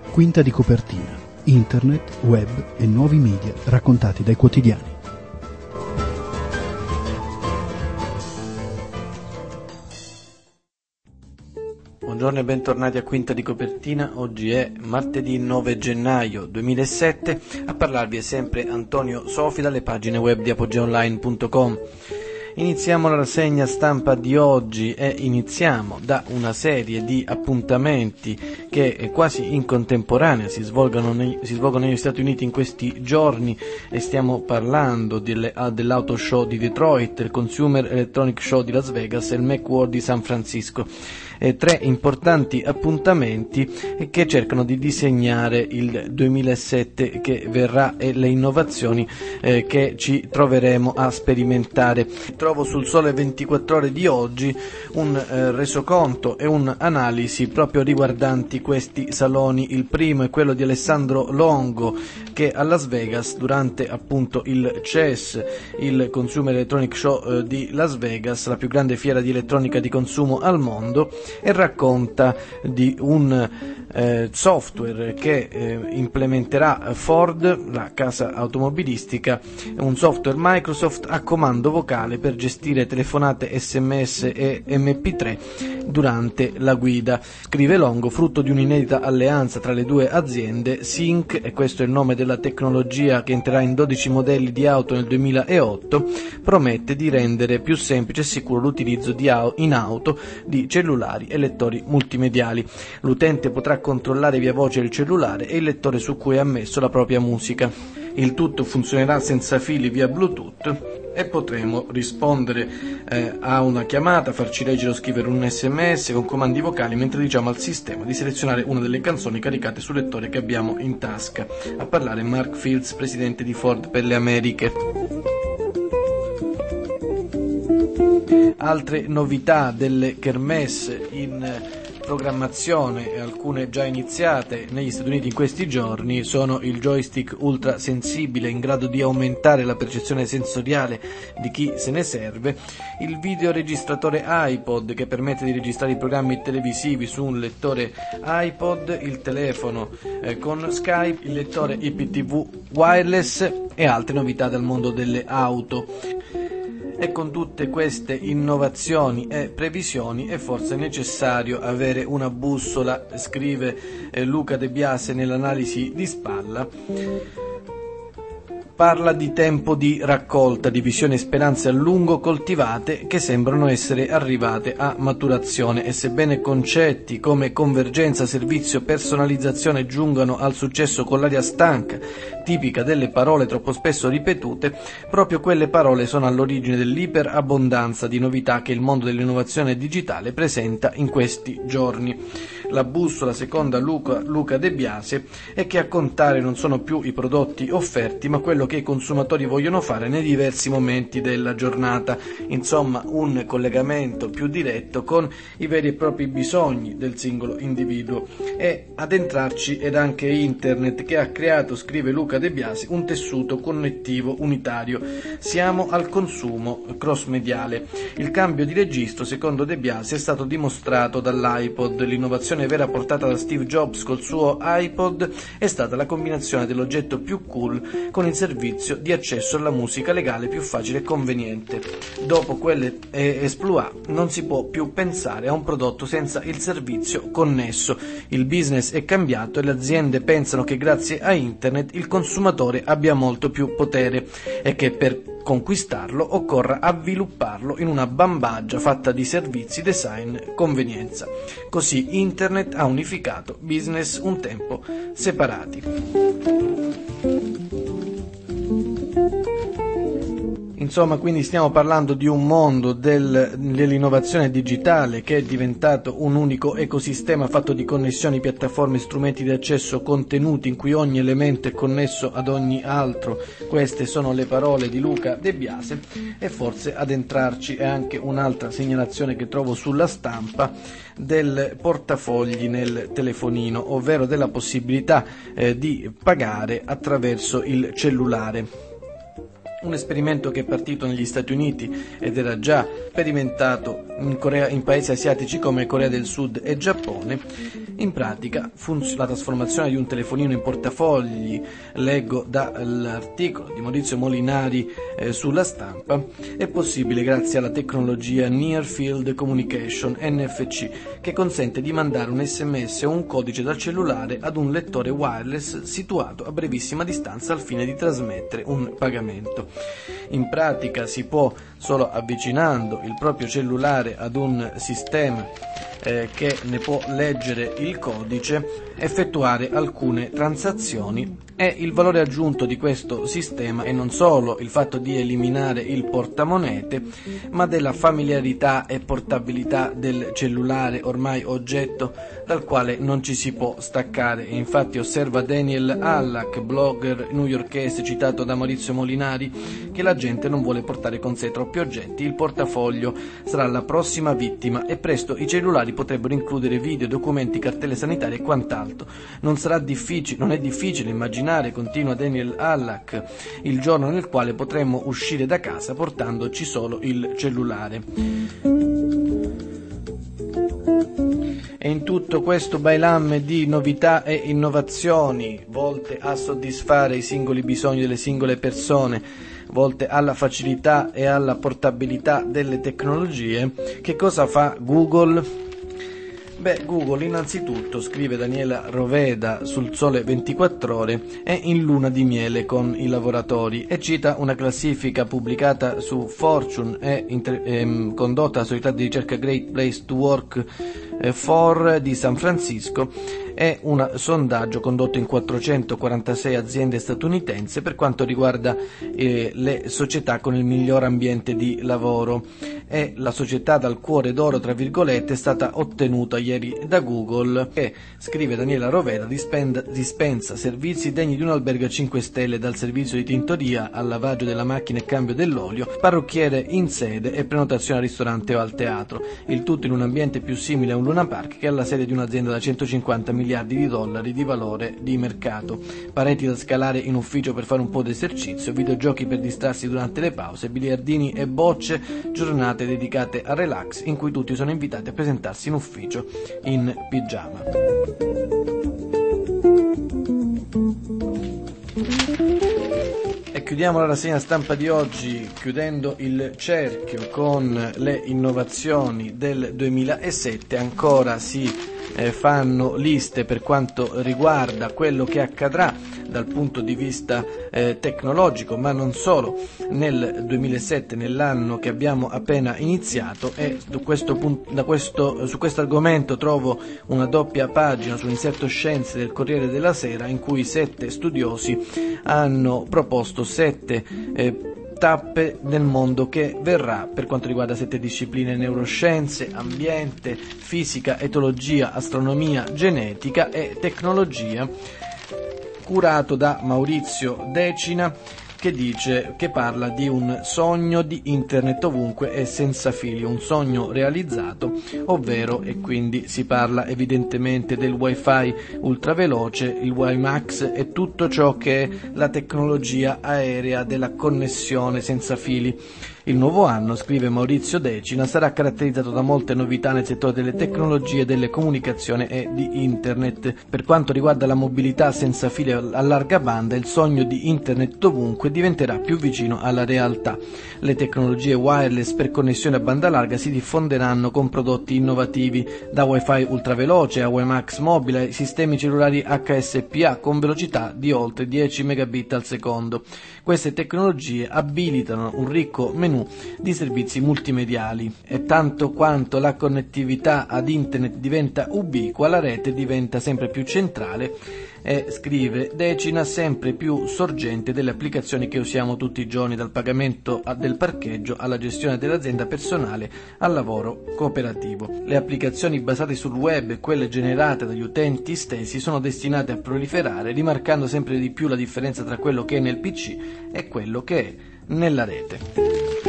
Quinta di copertina, internet, web e nuovi media raccontati dai quotidiani. Buongiorno e bentornati a Quinta di copertina. Oggi è martedì 9 gennaio 2007. A parlarvi è sempre Antonio Sofi dalle pagine web di apogeaonline.com. Iniziamo la rassegna stampa di oggi e iniziamo da una serie di appuntamenti che quasi in contemporanea si svolgono negli Stati Uniti in questi giorni, e stiamo parlando dell'Auto Show di Detroit, il Consumer Electronic Show di Las Vegas e il Macworld di San Francisco. Tre importanti appuntamenti che cercano di disegnare il 2007 che verrà e le innovazioni che ci troveremo a sperimentare. Trovo sul Sole 24 Ore di oggi un resoconto e un'analisi proprio riguardanti questi saloni. Il primo è quello di Alessandro Longo, che a Las Vegas, durante appunto il CES, il Consumer Electronic Show di Las Vegas, la più grande fiera di elettronica di consumo al mondo, e racconta di un software che implementerà Ford, la casa automobilistica, un software Microsoft a comando vocale per gestire telefonate SMS e MP3 durante la guida. Scrive Longo, frutto di un'inedita alleanza tra le due aziende, Sync, e questo è il nome della tecnologia che entrerà in 12 modelli di auto nel 2008, promette di rendere più semplice e sicuro l'utilizzo in auto di cellulari e lettori multimediali. L'utente potrà controllare via voce il cellulare e il lettore su cui è ammesso la propria musica. Il tutto funzionerà senza fili via Bluetooth e potremo rispondere a una chiamata, farci leggere o scrivere un SMS con comandi vocali mentre diciamo al sistema di selezionare una delle canzoni caricate sul lettore che abbiamo in tasca. A parlare Mark Fields, presidente di Ford per le Americhe. Altre novità delle kermesse in programmazione, e alcune già iniziate negli Stati Uniti in questi giorni, sono il joystick ultra sensibile in grado di aumentare la percezione sensoriale di chi se ne serve, il videoregistratore iPod che permette di registrare i programmi televisivi su un lettore iPod, il telefono con Skype, il lettore IPTV wireless e altre novità dal mondo delle auto. E con tutte queste innovazioni e previsioni è forse necessario avere una bussola, scrive Luca De Biase nell'analisi di spalla. Parla di tempo di raccolta, di visioni e speranze a lungo coltivate che sembrano essere arrivate a maturazione, e sebbene concetti come convergenza, servizio, personalizzazione giungano al successo con l'aria stanca, tipica delle parole troppo spesso ripetute, proprio quelle parole sono all'origine dell'iperabbondanza di novità che il mondo dell'innovazione digitale presenta in questi giorni. La bussola, seconda Luca De Biase, è che a contare non sono più i prodotti offerti, ma quello che i consumatori vogliono fare nei diversi momenti della giornata, insomma un collegamento più diretto con i veri e propri bisogni del singolo individuo. E ad entrarci ed anche internet, che ha creato, scrive Luca De Biase, un tessuto connettivo unitario. Siamo al consumo cross-mediale. Il cambio di registro, secondo De Biase, è stato dimostrato dall'iPod. L'innovazione vera portata da Steve Jobs col suo iPod è stata la combinazione dell'oggetto più cool con il servizio di accesso alla musica legale più facile e conveniente. Dopo quelle exploit non si può più pensare a un prodotto senza il servizio connesso. Il business è cambiato e le aziende pensano che grazie a internet il consumatore abbia molto più potere e che per conquistarlo occorra avvilupparlo in una bambagia fatta di servizi, design, convenienza. Così internet ha unificato business un tempo separati. Insomma, quindi stiamo parlando di un mondo dell'innovazione digitale che è diventato un unico ecosistema fatto di connessioni, piattaforme, strumenti di accesso, contenuti in cui ogni elemento è connesso ad ogni altro. Queste sono le parole di Luca De Biase, e forse ad entrarci è anche un'altra segnalazione che trovo sulla stampa del portafogli nel telefonino, ovvero della possibilità di pagare attraverso il cellulare. Un esperimento che è partito negli Stati Uniti ed era già sperimentato in paesi asiatici come Corea del Sud e Giappone. In pratica la trasformazione di un telefonino in portafogli, leggo dall'articolo di Maurizio Molinari sulla Stampa, è possibile grazie alla tecnologia Near Field Communication NFC, che consente di mandare un SMS o un codice dal cellulare ad un lettore wireless situato a brevissima distanza al fine di trasmettere un pagamento. In pratica si può, solo avvicinando il proprio cellulare ad un sistema che ne può leggere il codice, effettuare alcune transazioni, e il valore aggiunto di questo sistema è non solo il fatto di eliminare il portamonete, ma della familiarità e portabilità del cellulare, ormai oggetto dal quale non ci si può staccare. E infatti osserva Daniel Allak, blogger newyorkese citato da Maurizio Molinari, che la gente non vuole portare con sé troppi oggetti. Il portafoglio sarà la prossima vittima e presto i cellulari potrebbero includere video, documenti, cartelle sanitarie e quant'altro. Non è difficile immaginare, continua Daniel Allak, il giorno nel quale potremmo uscire da casa portandoci solo il cellulare. E in tutto questo bailamme di novità e innovazioni volte a soddisfare i singoli bisogni delle singole persone, volte alla facilità e alla portabilità delle tecnologie, che cosa fa Google? Google innanzitutto, scrive Daniela Roveda sul Sole 24 Ore, è in luna di miele con i lavoratori e cita una classifica pubblicata su Fortune e condotta dalla società di ricerca Great Place to Work for di San Francisco. È un sondaggio condotto in 446 aziende statunitensi per quanto riguarda le società con il miglior ambiente di lavoro. E la società dal cuore d'oro, tra virgolette, è stata ottenuta ieri da Google, che, scrive Daniela Roveda, dispensa servizi degni di un albergo a 5 stelle, dal servizio di tintoria al lavaggio della macchina e cambio dell'olio, parrucchiere in sede e prenotazione al ristorante o al teatro, il tutto in un ambiente più simile a un Luna Park che alla sede di un'azienda da 150 miliardi di dollari di valore di mercato, pareti da scalare in ufficio per fare un po' di esercizio, videogiochi per distrarsi durante le pause, biliardini e bocce, giornate dedicate al relax in cui tutti sono invitati a presentarsi in ufficio in pigiama. E chiudiamo la rassegna stampa di oggi chiudendo il cerchio con le innovazioni del 2007. Ancora si fanno liste per quanto riguarda quello che accadrà dal punto di vista tecnologico, ma non solo, nel 2007, nell'anno che abbiamo appena iniziato. E su questo argomento trovo una doppia pagina sull'inserto Scienze del Corriere della Sera, in cui 7 studiosi hanno proposto 7 tappe del mondo che verrà per quanto riguarda 7 discipline: neuroscienze, ambiente, fisica, etologia, astronomia, genetica e tecnologia, curato da Maurizio Decina, che parla di un sogno di internet ovunque e senza fili, un sogno realizzato, ovvero, e quindi si parla evidentemente del wifi ultraveloce, il WiMAX e tutto ciò che è la tecnologia aerea della connessione senza fili. Il nuovo anno, scrive Maurizio Decina, sarà caratterizzato da molte novità nel settore delle tecnologie, delle comunicazioni e di internet. Per quanto riguarda la mobilità senza fili a larga banda, il sogno di internet dovunque diventerà più vicino alla realtà. Le tecnologie wireless per connessione a banda larga si diffonderanno con prodotti innovativi, da wifi ultraveloce a WiMAX mobile ai sistemi cellulari HSPA con velocità di oltre 10 megabit al secondo. Queste tecnologie abilitano un ricco menu di servizi multimediali, e tanto quanto la connettività ad internet diventa ubiqua, la rete diventa sempre più centrale e, scrive Decina, sempre più sorgente delle applicazioni che usiamo tutti i giorni, dal pagamento del parcheggio alla gestione dell'azienda personale al lavoro cooperativo. Le applicazioni basate sul web e quelle generate dagli utenti stessi sono destinate a proliferare, rimarcando sempre di più la differenza tra quello che è nel PC e quello che è nella rete.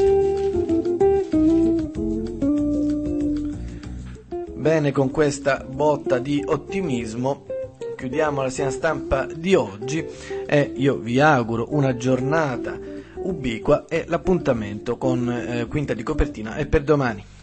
Bene, con questa botta di ottimismo chiudiamo la rassegna stampa di oggi e io vi auguro una giornata ubiqua e l'appuntamento con Quinta di Copertina è per domani.